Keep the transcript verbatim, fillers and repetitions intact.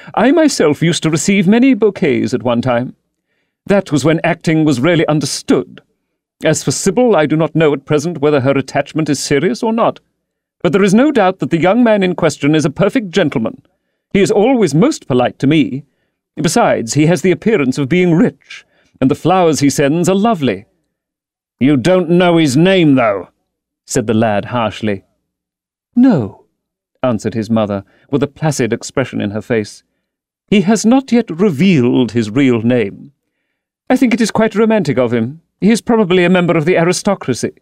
I myself used to receive many bouquets at one time. That was when acting was really understood. As for Sybil, I do not know at present whether her attachment is serious or not. But there is no doubt that the young man in question is a perfect gentleman. He is always most polite to me. Besides, he has the appearance of being rich, and the flowers he sends are lovely." "You don't know his name, though," said the lad harshly. "No," answered his mother, with a placid expression in her face. "He has not yet revealed his real name. I think it is quite romantic of him. He is probably a member of the aristocracy."